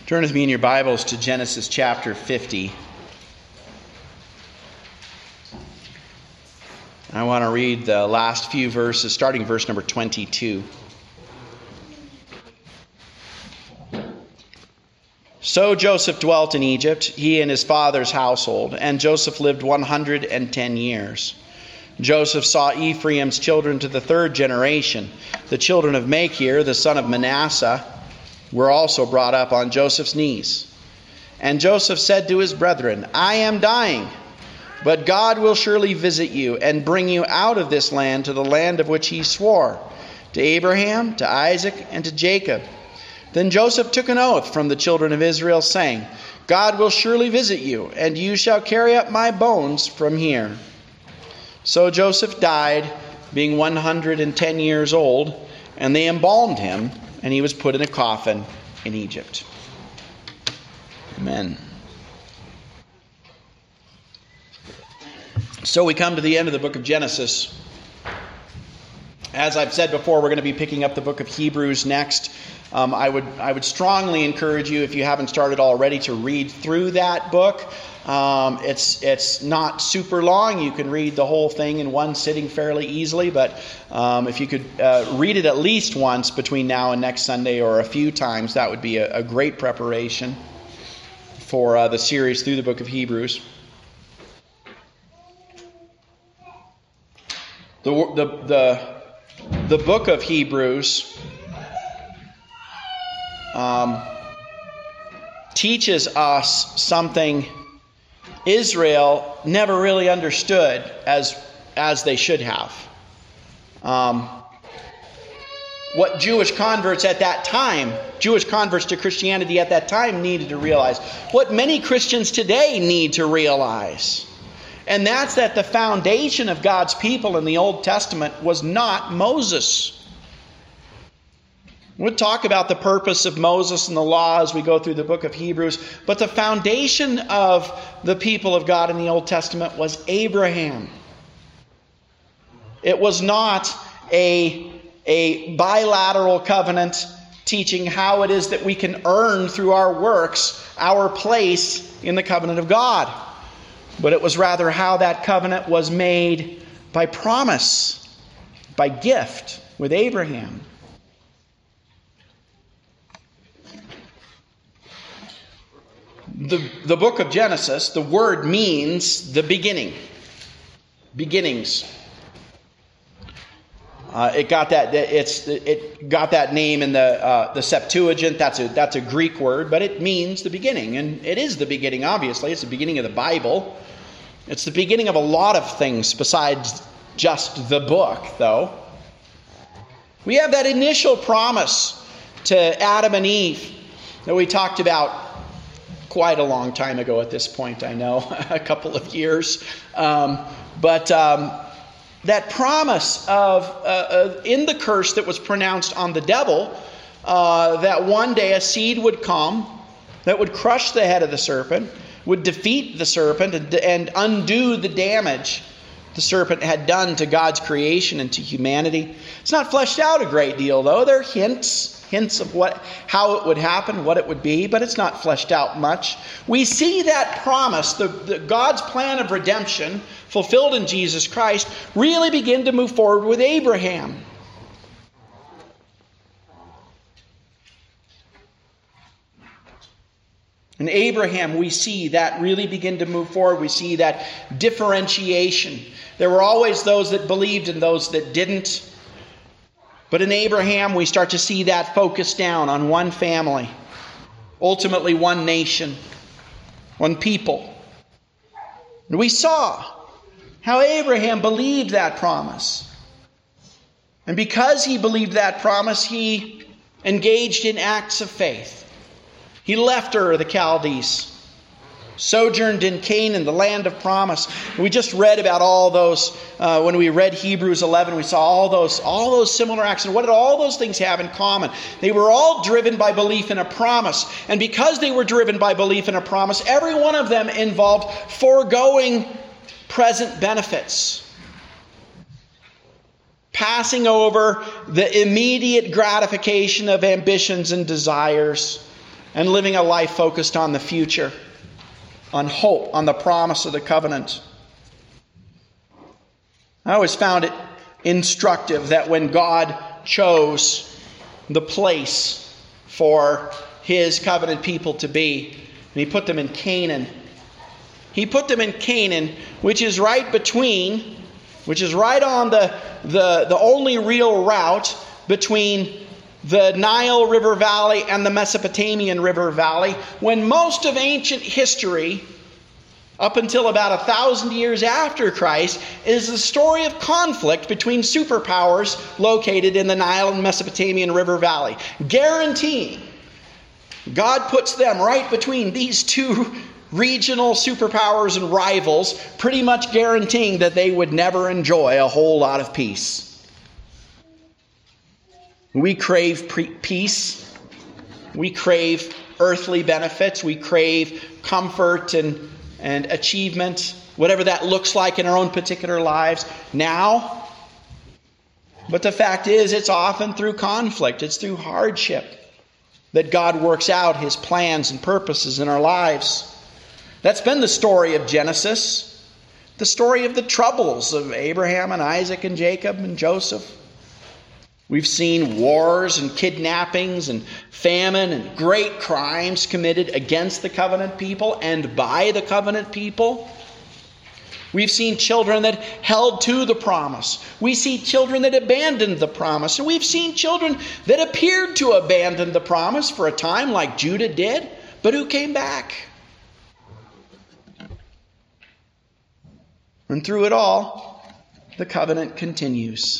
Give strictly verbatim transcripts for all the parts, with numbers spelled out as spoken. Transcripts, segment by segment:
Turn with me in your Bibles to Genesis chapter fifty. I want to read the last few verses, starting verse number twenty-two. So Joseph dwelt in Egypt, he and his father's household, and Joseph lived one hundred ten years. Joseph saw Ephraim's children to the third generation. The children of Machir, the son of Manasseh, were also brought up on Joseph's knees. And Joseph said to his brethren, I am dying, but God will surely visit you and bring you out of this land to the land of which he swore, to Abraham, to Isaac, and to Jacob. Then Joseph took an oath from the children of Israel, saying, God will surely visit you, and you shall carry up my bones from here. So Joseph died, being one hundred ten years old, and they embalmed him, and he was put in a coffin in Egypt. Amen. So we come to the end of the book of Genesis. As I've said before, we're going to be picking up the book of Hebrews next. Um, I would I would strongly encourage you, if you haven't started already, to read through that book. Um, it's it's not super long. You can read the whole thing in one sitting fairly easily. But um, if you could uh, read it at least once between now and next Sunday, or a few times, that would be a, a great preparation for uh, the series through the book of Hebrews. The the the, the book of Hebrews um, teaches us something Israel never really understood as as they should have. Um, what Jewish converts at that time, Jewish converts to Christianity at that time needed to realize, what many Christians today need to realize. And that's that the foundation of God's people in the Old Testament was not Moses. We'll talk about the purpose of Moses and the law as we go through the book of Hebrews. But the foundation of the people of God in the Old Testament was Abraham. It was not a, a bilateral covenant teaching how it is that we can earn through our works our place in the covenant of God. But it was rather how that covenant was made by promise, by gift with Abraham. The, the book of Genesis, the word means the beginning. Beginnings. Uh, it got that it's it got that name in the uh, the Septuagint. That's a that's a Greek word, but it means the beginning, and it is the beginning. Obviously, it's the beginning of the Bible. It's the beginning of a lot of things besides just the book, though. We have that initial promise to Adam and Eve that we talked about quite a long time ago at this point, I know, a couple of years. Um, but um, that promise of, uh, uh, in the curse that was pronounced on the devil, uh, that one day a seed would come that would crush the head of the serpent, would defeat the serpent and, and undo the damage the serpent had done to God's creation and to humanity. It's not fleshed out a great deal, though. There are hints. Hints of what, how it would happen, what it would be, but it's not fleshed out much. We see that promise, the, the God's plan of redemption, fulfilled in Jesus Christ, really begin to move forward with Abraham. In Abraham, we see that really begin to move forward. We see that differentiation. There were always those that believed and those that didn't. But in Abraham, we start to see that focus down on one family, ultimately one nation, one people. And we saw how Abraham believed that promise. And because he believed that promise, he engaged in acts of faith. He left Ur of the Chaldees, sojourned in Canaan, the land of promise. We just read about all those, uh, when we read Hebrews eleven, we saw all those, all those similar acts. And what did all those things have in common? They were all driven by belief in a promise. And because they were driven by belief in a promise, every one of them involved foregoing present benefits. Passing over the immediate gratification of ambitions and desires and living a life focused on the future, on hope, on the promise of the covenant. I always found it instructive that when God chose the place for his covenant people to be, and he put them in Canaan, he put them in Canaan, which is right between, which is right on the, the, the only real route between the Nile River Valley and the Mesopotamian River Valley, when most of ancient history, up until about a thousand years after Christ, is the story of conflict between superpowers located in the Nile and Mesopotamian River Valley. Guaranteeing God puts them right between these two regional superpowers and rivals, pretty much guaranteeing that they would never enjoy a whole lot of peace. We crave pre- peace. We crave earthly benefits. We crave comfort and, and achievement, whatever that looks like in our own particular lives now. But the fact is, it's often through conflict, it's through hardship that God works out his plans and purposes in our lives. That's been the story of Genesis, the story of the troubles of Abraham and Isaac and Jacob and Joseph. We've seen wars and kidnappings and famine and great crimes committed against the covenant people and by the covenant people. We've seen children that held to the promise. We see children that abandoned the promise. And we've seen children that appeared to abandon the promise for a time, like Judah did, but who came back. And through it all, the covenant continues.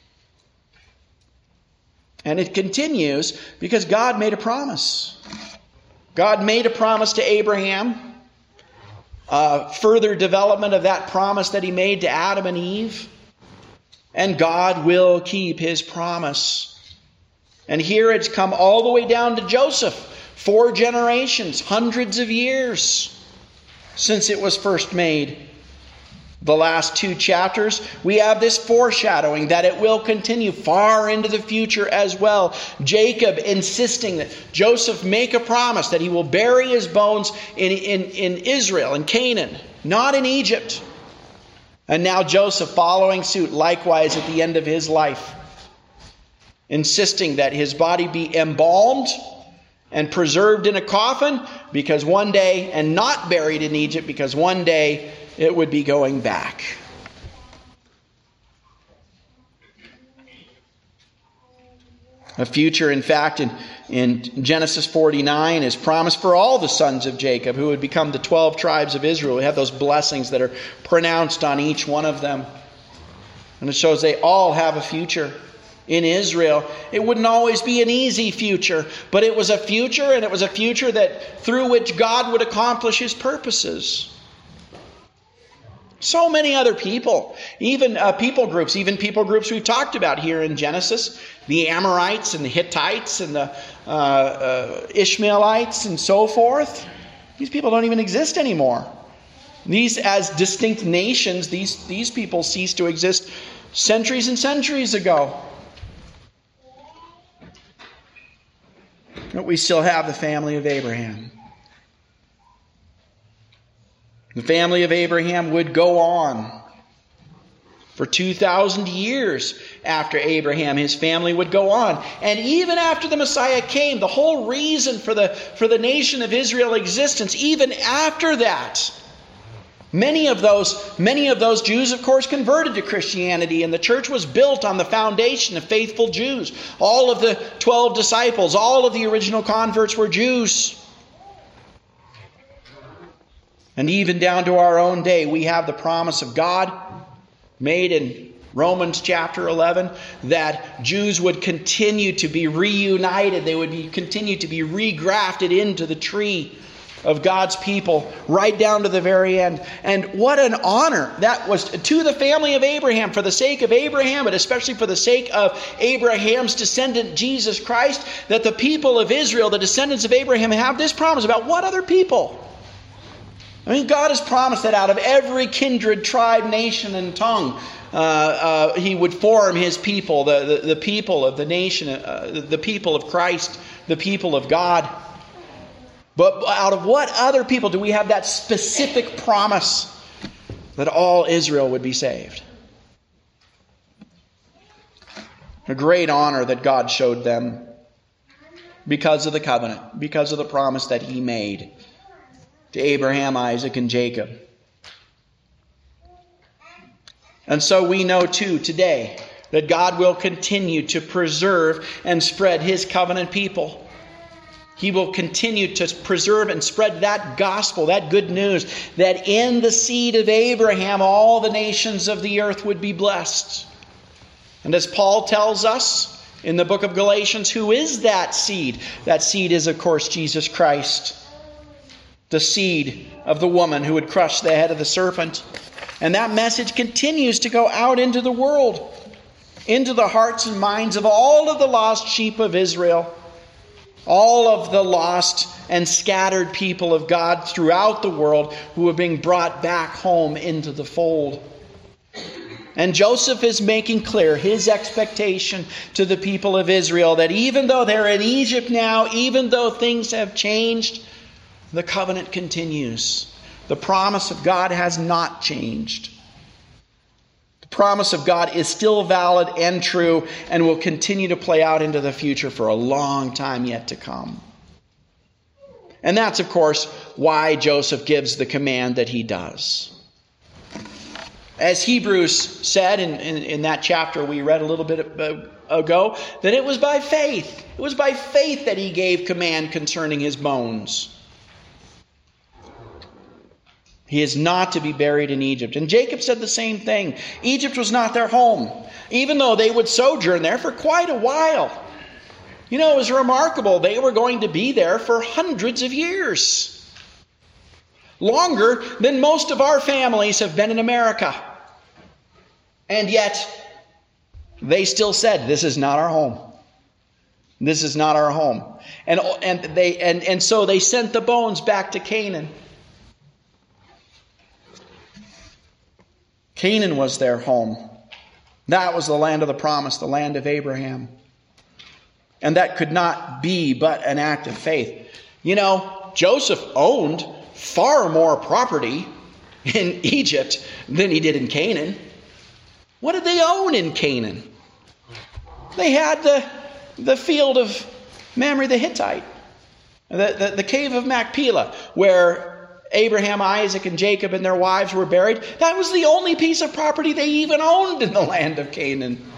And it continues because God made a promise. God made a promise to Abraham. Uh, further development of that promise that he made to Adam and Eve. And God will keep his promise. And here it's come all the way down to Joseph. Four generations, hundreds of years since it was first made. The last two chapters, we have this foreshadowing that it will continue far into the future as well. Jacob insisting that Joseph make a promise that he will bury his bones in, in, in Israel, in Canaan, not in Egypt. And now Joseph following suit likewise at the end of his life, insisting that his body be embalmed and preserved in a coffin because one day, and not buried in Egypt because one day it would be going back. A future, in fact, in, in Genesis forty-nine is promised for all the sons of Jacob who would become the twelve tribes of Israel. We have those blessings that are pronounced on each one of them. And it shows they all have a future. In Israel, it wouldn't always be an easy future, but it was a future, and it was a future that through which God would accomplish his purposes. So many other people, even uh, people groups, even people groups we've talked about here in Genesis, the Amorites and the Hittites and the uh, uh, Ishmaelites and so forth. These people don't even exist anymore. These, as distinct nations, these, these people ceased to exist centuries and centuries ago. But we still have the family of Abraham. The family of Abraham would go on for two thousand years after Abraham. His family would go on. And even after the Messiah came, the whole reason for the, for the nation of Israel existence, even after that, many of those, many of those Jews, of course, converted to Christianity, and the church was built on the foundation of faithful Jews. All of the twelve disciples, all of the original converts were Jews. And even down to our own day, we have the promise of God made in Romans chapter eleven that Jews would continue to be reunited. They would be, continue to be regrafted into the tree of God's people right down to the very end. And what an honor that was to the family of Abraham, for the sake of Abraham, but especially for the sake of Abraham's descendant Jesus Christ, that the people of Israel, the descendants of Abraham, have this promise about what other people? I mean, God has promised that out of every kindred, tribe, nation, and tongue, uh, uh, he would form his people, the, the, the people of the nation, uh, the people of Christ, the people of God. But out of what other people do we have that specific promise that all Israel would be saved? A great honor that God showed them because of the covenant, because of the promise that He made to Abraham, Isaac, and Jacob. And so we know too today that God will continue to preserve and spread His covenant people. He will continue to preserve and spread that gospel, that good news, that in the seed of Abraham all the nations of the earth would be blessed. And as Paul tells us in the book of Galatians, who is that seed? That seed is, of course, Jesus Christ. The seed of the woman who would crush the head of the serpent. And that message continues to go out into the world, into the hearts and minds of all of the lost sheep of Israel, all of the lost and scattered people of God throughout the world who are being brought back home into the fold. And Joseph is making clear his expectation to the people of Israel that even though they're in Egypt now, even though things have changed, the covenant continues. The promise of God has not changed. The promise of God is still valid and true and will continue to play out into the future for a long time yet to come. And that's, of course, why Joseph gives the command that he does. As Hebrews said in, in, in that chapter we read a little bit ago, that it was by faith. It was by faith that he gave command concerning his bones. He is not to be buried in Egypt. And Jacob said the same thing. Egypt was not their home, even though they would sojourn there for quite a while. You know, it was remarkable. They were going to be there for hundreds of years. Longer than most of our families have been in America. And yet, they still said, this is not our home. This is not our home. And, and, they, and, and so they sent the bones back to Canaan. Canaan was their home. That was the land of the promise, the land of Abraham. And that could not be but an act of faith. You know, Joseph owned far more property in Egypt than he did in Canaan. What did they own in Canaan? They had the, the field of Mamre the Hittite, the, the, the cave of Machpelah, where Abraham, Isaac, and Jacob and their wives were buried. That was the only piece of property they even owned in the land of Canaan.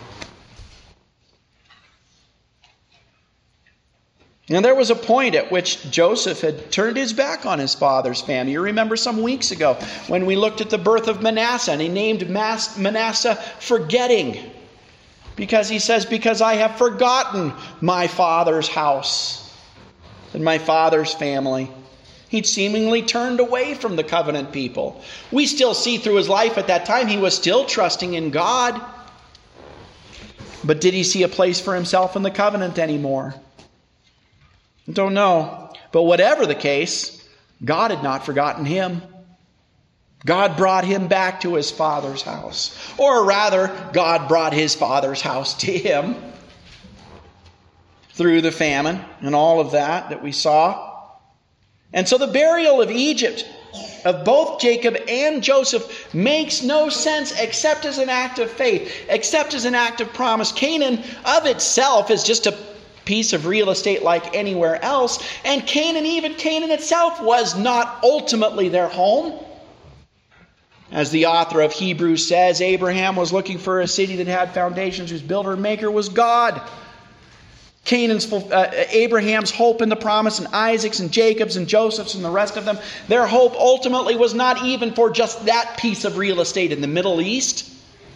And there was a point at which Joseph had turned his back on his father's family. You remember some weeks ago when we looked at the birth of Manasseh, and he named Manasseh forgetting. Because he says, because I have forgotten my father's house and my father's family. He'd seemingly turned away from the covenant people. We still see through his life at that time he was still trusting in God. But did he see a place for himself in the covenant anymore? Don't know. But whatever the case, God had not forgotten him. God brought him back to his father's house. Or rather, God brought his father's house to him through the famine and all of that that we saw. And so the burial of Egypt, of both Jacob and Joseph, makes no sense except as an act of faith, except as an act of promise. Canaan of itself is just a piece of real estate like anywhere else. And Canaan, even Canaan itself, was not ultimately their home. As the author of Hebrews says, Abraham was looking for a city that had foundations whose builder and maker was God. Canaan's, uh, Abraham's hope in the promise, and Isaac's and Jacob's and Joseph's and the rest of them, their hope ultimately was not even for just that piece of real estate in the Middle East.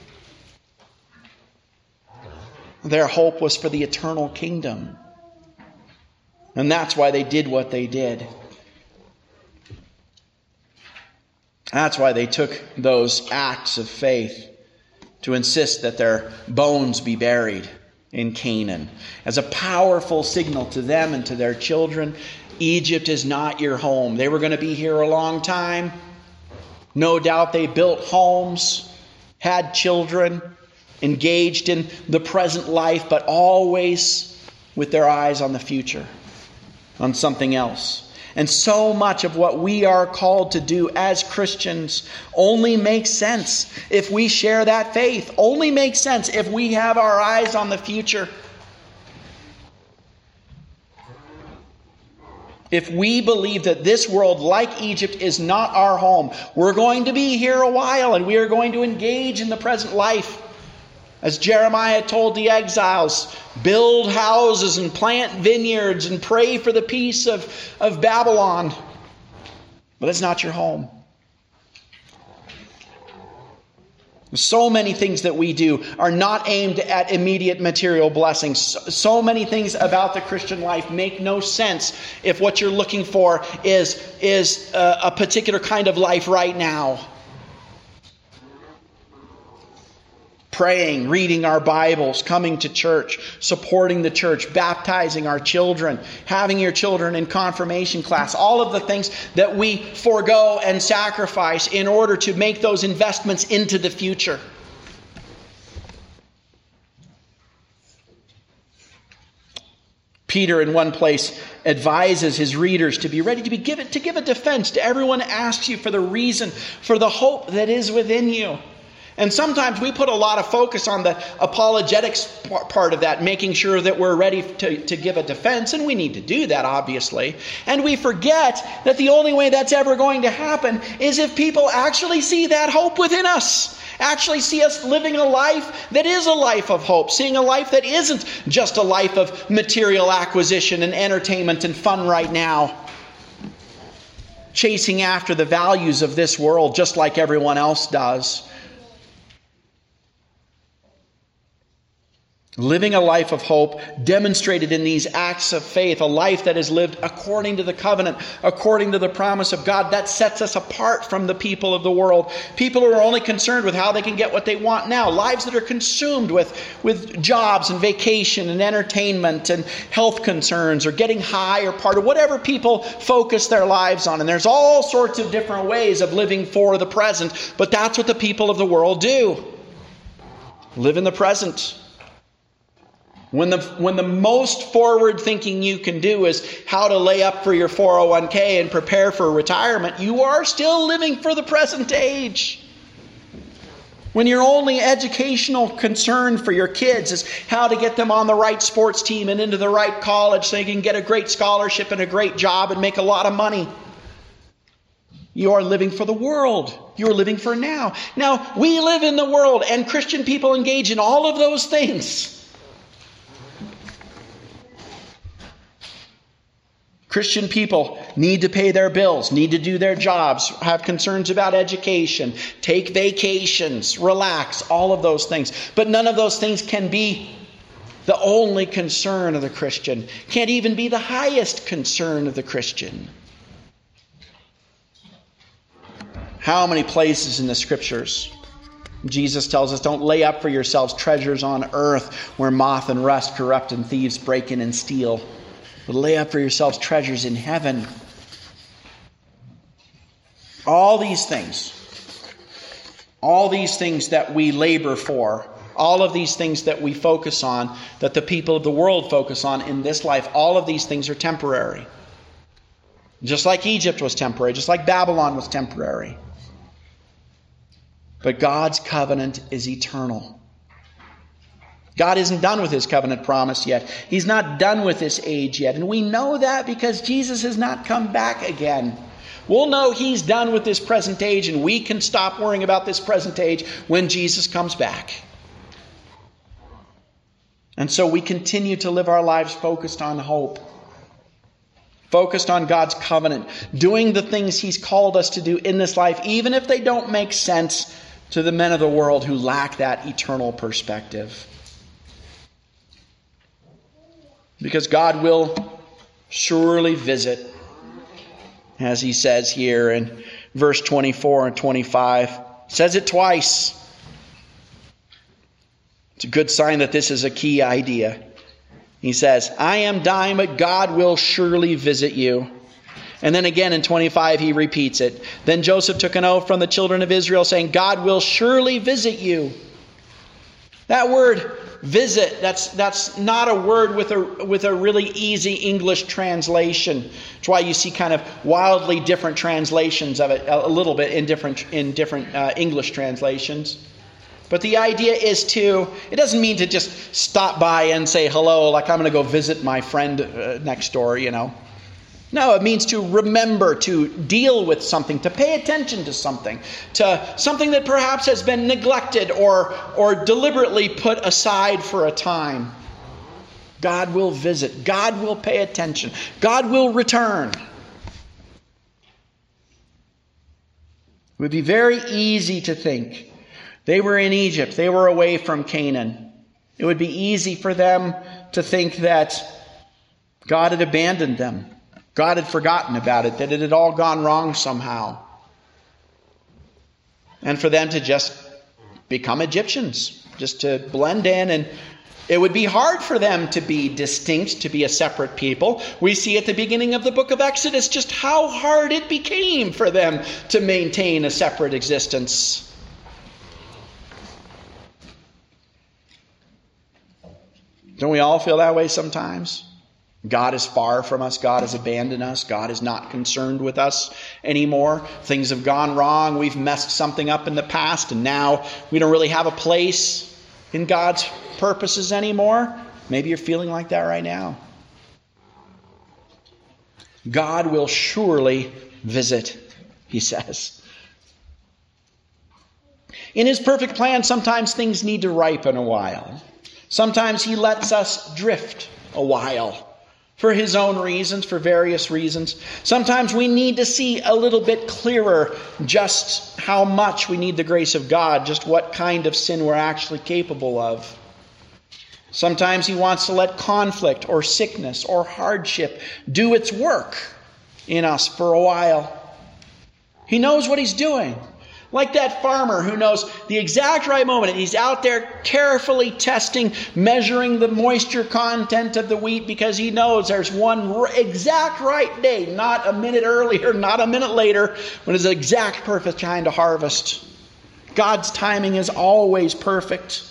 Their hope was for the eternal kingdom. And that's why they did what they did. That's why they took those acts of faith to insist that their bones be buried in Canaan, as a powerful signal to them and to their children. Egypt is not your home. They were going to be here a long time. No doubt they built homes, had children, engaged in the present life, but always with their eyes on the future, on something else. And so much of what we are called to do as Christians only makes sense if we share that faith, only makes sense if we have our eyes on the future. If we believe that this world, like Egypt, is not our home, we're going to be here a while and we are going to engage in the present life. As Jeremiah told the exiles, build houses and plant vineyards and pray for the peace of, of Babylon. But it's not your home. So many things that we do are not aimed at immediate material blessings. So many things about the Christian life make no sense if what you're looking for is, is a, a particular kind of life right now. Praying, reading our Bibles, coming to church, supporting the church, baptizing our children, having your children in confirmation class, all of the things that we forego and sacrifice in order to make those investments into the future. Peter, in one place, advises his readers to be ready to be given to give a defense to everyone who asks you for the reason, for the hope that is within you. And sometimes we put a lot of focus on the apologetics part of that, making sure that we're ready to, to give a defense, and we need to do that, obviously. And we forget that the only way that's ever going to happen is if people actually see that hope within us, actually see us living a life that is a life of hope, seeing a life that isn't just a life of material acquisition and entertainment and fun right now, chasing after the values of this world just like everyone else does. Living a life of hope demonstrated in these acts of faith, a life that is lived according to the covenant, according to the promise of God, that sets us apart from the people of the world. People who are only concerned with how they can get what they want now. Lives that are consumed with, with jobs and vacation and entertainment and health concerns or getting high or part of whatever people focus their lives on. And there's all sorts of different ways of living for the present, but that's what the people of the world do. Live in the present. When the, when the most forward thinking you can do is how to lay up for your four oh one k and prepare for retirement, you are still living for the present age. When your only educational concern for your kids is how to get them on the right sports team and into the right college so they can get a great scholarship and a great job and make a lot of money, you are living for the world. You are living for now. Now, we live in the world, and Christian people engage in all of those things. Christian people need to pay their bills, need to do their jobs, have concerns about education, take vacations, relax, all of those things. But none of those things can be the only concern of the Christian, can't even be the highest concern of the Christian. How many places in the Scriptures Jesus tells us, don't lay up for yourselves treasures on earth where moth and rust corrupt and thieves break in and steal. But lay up for yourselves treasures in heaven. All these things, all these things that we labor for, all of these things that we focus on, that the people of the world focus on in this life, all of these things are temporary. Just like Egypt was temporary, just like Babylon was temporary. But God's covenant is eternal. God isn't done with His covenant promise yet. He's not done with this age yet. And we know that because Jesus has not come back again. We'll know He's done with this present age, and we can stop worrying about this present age when Jesus comes back. And so we continue to live our lives focused on hope. Focused on God's covenant. Doing the things He's called us to do in this life, even if they don't make sense to the men of the world who lack that eternal perspective. Because God will surely visit, as He says here in verse twenty-four and twenty-five. Says it twice. It's a good sign that this is a key idea. He says, I am dying, but God will surely visit you. And then again in twenty-five, he repeats it. Then Joseph took an oath from the children of Israel, saying, God will surely visit you. That word visit, that's that's not a word with a with a really easy English translation. That's why you see kind of wildly different translations of it a little bit in different in different uh, English translations. But the idea is to, it doesn't mean to just stop by and say hello, like I'm going to go visit my friend uh, next door, you know. No, it means to remember, to deal with something, to pay attention to something, to something that perhaps has been neglected or, or deliberately put aside for a time. God will visit. God will pay attention. God will return. It would be very easy to think. They were in Egypt. They were away from Canaan. It would be easy for them to think that God had abandoned them. God had forgotten about it, that it had all gone wrong somehow. And for them to just become Egyptians, just to blend in. And it would be hard for them to be distinct, to be a separate people. We see at the beginning of the book of Exodus just how hard it became for them to maintain a separate existence. Don't we all feel that way sometimes? God is far from us. God has abandoned us. God is not concerned with us anymore. Things have gone wrong. We've messed something up in the past, and now we don't really have a place in God's purposes anymore. Maybe you're feeling like that right now. God will surely visit, he says. In his perfect plan, sometimes things need to ripen a while. Sometimes he lets us drift a while. For his own reasons, for various reasons. Sometimes we need to see a little bit clearer just how much we need the grace of God, just what kind of sin we're actually capable of. Sometimes he wants to let conflict or sickness or hardship do its work in us for a while. He knows what he's doing. Like that farmer who knows the exact right moment. He's out there carefully testing, measuring the moisture content of the wheat because he knows there's one exact right day, not a minute earlier, not a minute later, when it's the exact perfect time to harvest. God's timing is always perfect.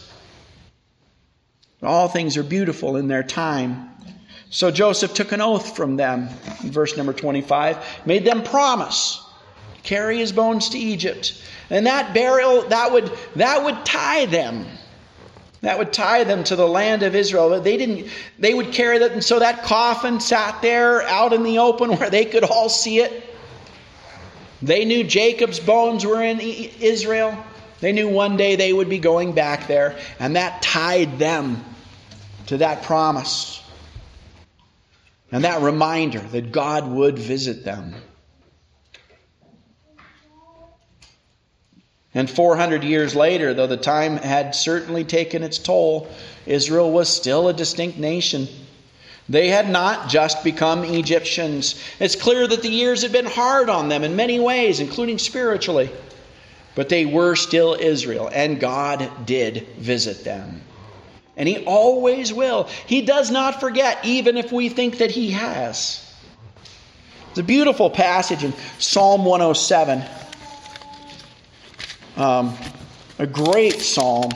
All things are beautiful in their time. So Joseph took an oath from them, in verse number twenty-five, made them promise carry his bones to Egypt. And that burial, that would that would tie them. That would tie them to the land of Israel. They didn't they would carry that, and so that coffin sat there out in the open where they could all see it. They knew Jacob's bones were in Israel. They knew one day they would be going back there, and that tied them to that promise. And that reminder that God would visit them. And four hundred years later, though the time had certainly taken its toll, Israel was still a distinct nation. They had not just become Egyptians. It's clear that the years had been hard on them in many ways, including spiritually. But they were still Israel, and God did visit them. And he always will. He does not forget, even if we think that he has. It's a beautiful passage in Psalm one oh seven. Um, a great psalm.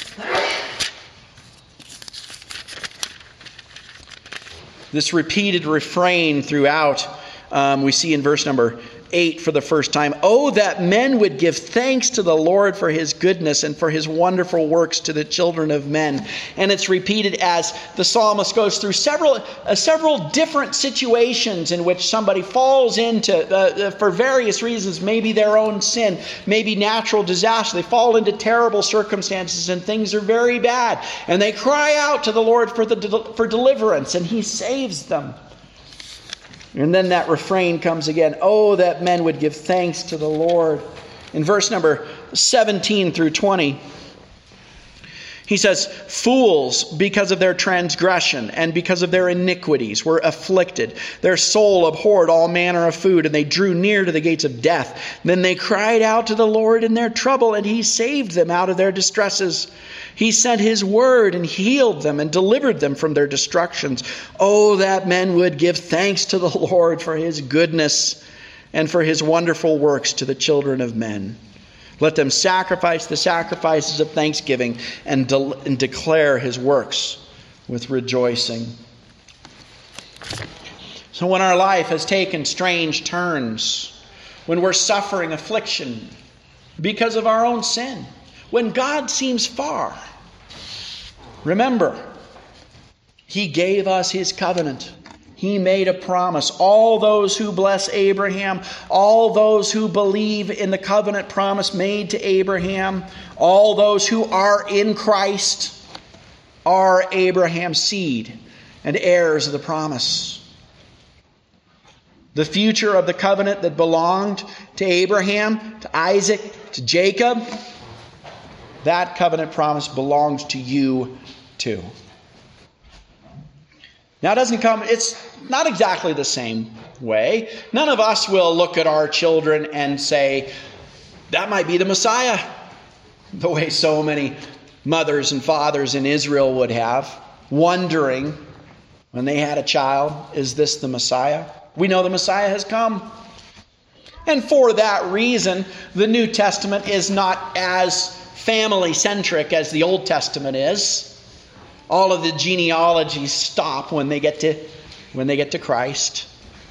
This repeated refrain throughout, um, we see in verse number eight for the first time. Oh, that men would give thanks to the Lord for his goodness and for his wonderful works to the children of men. And it's repeated as the psalmist goes through several uh, several different situations in which somebody falls into, uh, uh, for various reasons, maybe their own sin, maybe natural disaster. They fall into terrible circumstances and things are very bad. And they cry out to the Lord for, the, for deliverance, and he saves them. And then that refrain comes again. Oh, that men would give thanks to the Lord. In verse number seventeen through twenty, he says, fools, because of their transgression and because of their iniquities, were afflicted. Their soul abhorred all manner of food, and they drew near to the gates of death. Then they cried out to the Lord in their trouble, and he saved them out of their distresses. He sent his word and healed them and delivered them from their destructions. Oh, that men would give thanks to the Lord for his goodness and for his wonderful works to the children of men. Let them sacrifice the sacrifices of thanksgiving and, de- and declare his works with rejoicing. So when our life has taken strange turns, when we're suffering affliction because of our own sin, when God seems far, remember, he gave us his covenant. He made a promise. All those who bless Abraham, all those who believe in the covenant promise made to Abraham, all those who are in Christ are Abraham's seed and heirs of the promise. The future of the covenant that belonged to Abraham, to Isaac, to Jacob, that covenant promise belongs to you too. Now it doesn't come, it's not exactly the same way. None of us will look at our children and say, that might be the Messiah. The way so many mothers and fathers in Israel would have, wondering when they had a child, is this the Messiah? We know the Messiah has come. And for that reason, the New Testament is not as family-centric as the Old Testament is. All of the genealogies stop when they get to when they get to Christ.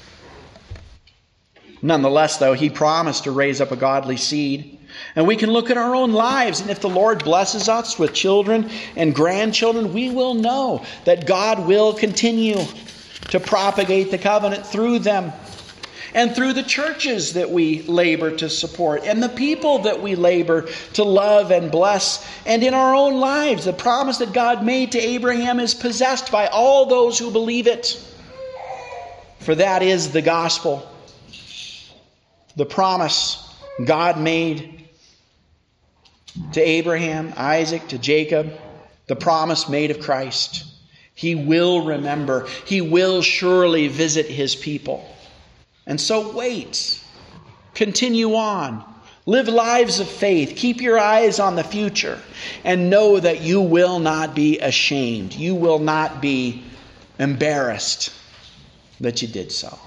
Nonetheless, though, he promised to raise up a godly seed. And we can look at our own lives, and if the Lord blesses us with children and grandchildren, we will know that God will continue to propagate the covenant through them. And through the churches that we labor to support, and the people that we labor to love and bless, and in our own lives, the promise that God made to Abraham is possessed by all those who believe it. For that is the gospel. The promise God made to Abraham, Isaac, to Jacob, the promise made of Christ. He will remember. He will surely visit his people. And so wait, continue on, live lives of faith, keep your eyes on the future, and know that you will not be ashamed. You will not be embarrassed that you did so.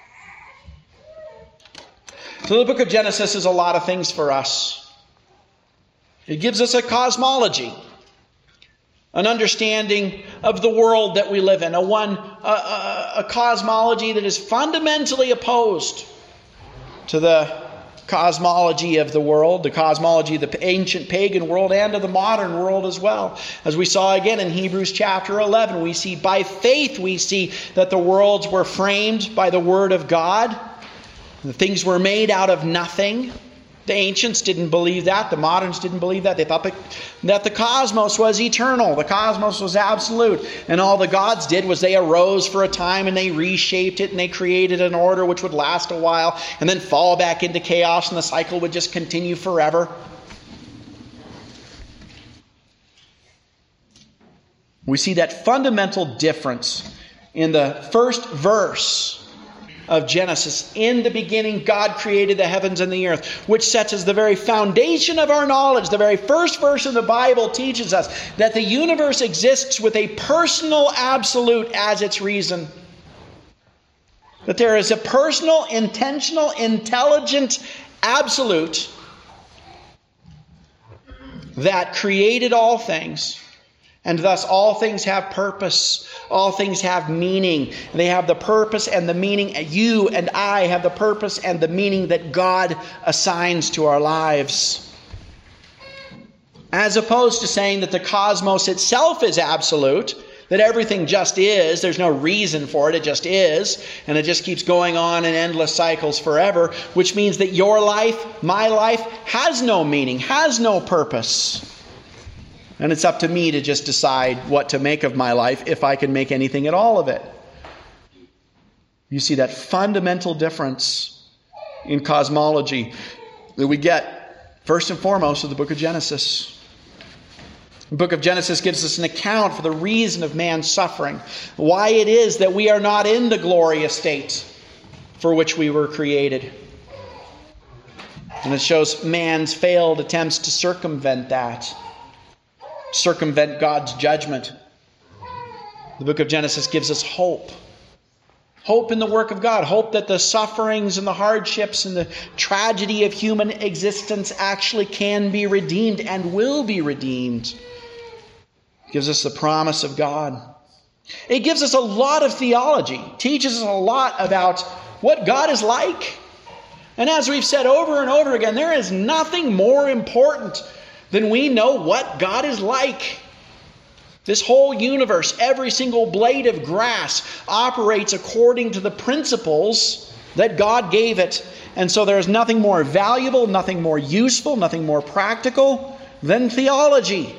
So the book of Genesis is a lot of things for us. It gives us a cosmology, an understanding of the world that we live in, a one a, a, a cosmology that is fundamentally opposed to the cosmology of the world, the cosmology of the ancient pagan world, and of the modern world as well. As we saw again in Hebrews chapter eleven, we see by faith we see that the worlds were framed by the word of God. The things were made out of nothing. The ancients didn't believe that. The moderns didn't believe that. They thought that, that the cosmos was eternal. The cosmos was absolute. And all the gods did was they arose for a time and they reshaped it and they created an order which would last a while and then fall back into chaos and the cycle would just continue forever. We see that fundamental difference in the first verse of Genesis. In the beginning, God created the heavens and the earth, which sets as the very foundation of our knowledge. The very first verse of the Bible teaches us that the universe exists with a personal absolute as its reason. That there is a personal, intentional, intelligent absolute that created all things. And thus all things have purpose. All things have meaning. They have the purpose and the meaning. You and I have the purpose and the meaning that God assigns to our lives. As opposed to saying that the cosmos itself is absolute, that everything just is, there's no reason for it, it just is, and it just keeps going on in endless cycles forever, which means that your life, my life, has no meaning, has no purpose. And it's up to me to just decide what to make of my life, if I can make anything at all of it. You see that fundamental difference in cosmology that we get, first and foremost, of the book of Genesis. The book of Genesis gives us an account for the reason of man's suffering, why it is that we are not in the glorious state for which we were created. And it shows man's failed attempts to circumvent that. Circumvent God's judgment. The book of Genesis gives us hope Hope in the work of God. Hope that the sufferings and the hardships and the tragedy of human existence actually can be redeemed and will be redeemed. It gives us the promise of God. It gives us a lot of theology. Teaches us a lot about what God is like. And as we've said over and over again, there is nothing more important than we know what God is like. This whole universe, every single blade of grass, operates according to the principles that God gave it. And so there is nothing more valuable, nothing more useful, nothing more practical than theology.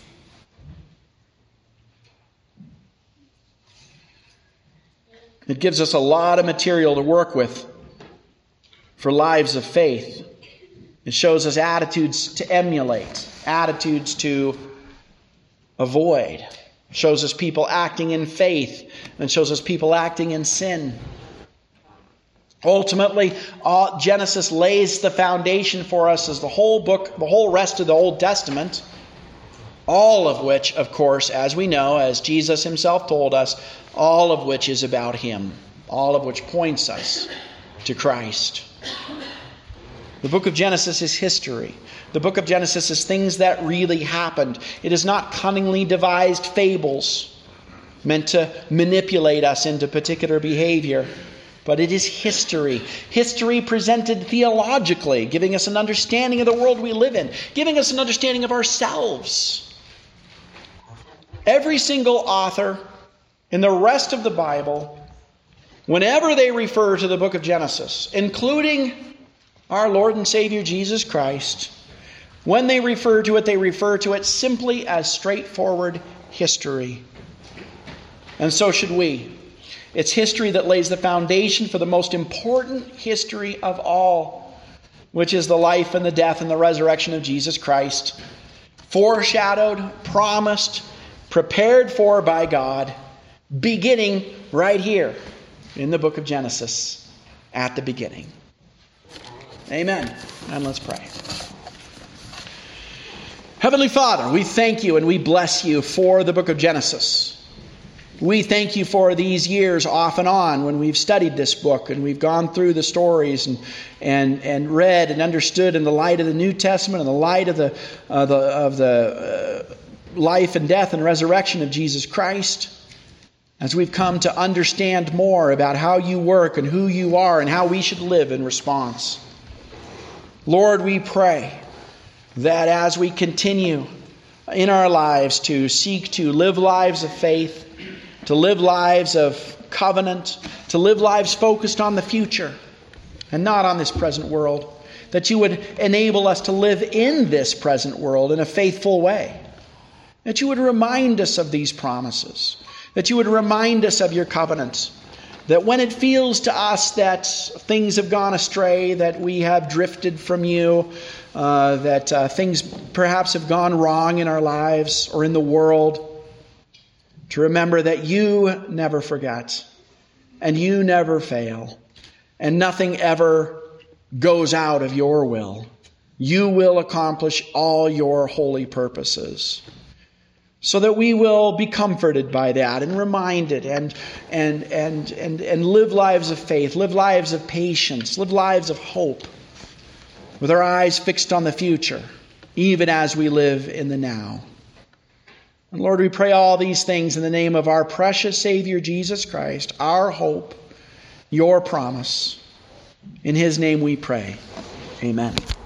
It gives us a lot of material to work with for lives of faith. It shows us attitudes to emulate, attitudes to avoid. It shows us people acting in faith, and shows us people acting in sin. Ultimately, uh, Genesis lays the foundation for us as the whole book, the whole rest of the Old Testament, all of which, of course, as we know, as Jesus himself told us, all of which is about him, all of which points us to Christ. The book of Genesis is history. The book of Genesis is things that really happened. It is not cunningly devised fables meant to manipulate us into particular behavior, but it is history. History presented theologically, giving us an understanding of the world we live in, giving us an understanding of ourselves. Every single author in the rest of the Bible, whenever they refer to the book of Genesis, including our Lord and Savior Jesus Christ, when they refer to it, they refer to it simply as straightforward history. And so should we. It's history that lays the foundation for the most important history of all, which is the life and the death and the resurrection of Jesus Christ, foreshadowed, promised, prepared for by God, beginning right here in the book of Genesis, at the beginning. Amen. And let's pray. Heavenly Father, we thank you and we bless you for the book of Genesis. We thank you for these years off and on when we've studied this book and we've gone through the stories and and, and read and understood in the light of the New Testament, in the light of the, uh, the, of the uh, life and death and resurrection of Jesus Christ. As we've come to understand more about how you work and who you are and how we should live in response. Lord, we pray that as we continue in our lives to seek to live lives of faith, to live lives of covenant, to live lives focused on the future and not on this present world, that you would enable us to live in this present world in a faithful way, that you would remind us of these promises, that you would remind us of your covenant, that when it feels to us that things have gone astray, that we have drifted from you, uh, that uh, things perhaps have gone wrong in our lives or in the world, to remember that you never forget and you never fail and nothing ever goes out of your will. You will accomplish all your holy purposes. So that we will be comforted by that and reminded and, and, and, and, and live lives of faith, live lives of patience, live lives of hope, with our eyes fixed on the future, even as we live in the now. And Lord, we pray all these things in the name of our precious Savior, Jesus Christ, our hope, your promise. In his name we pray. Amen.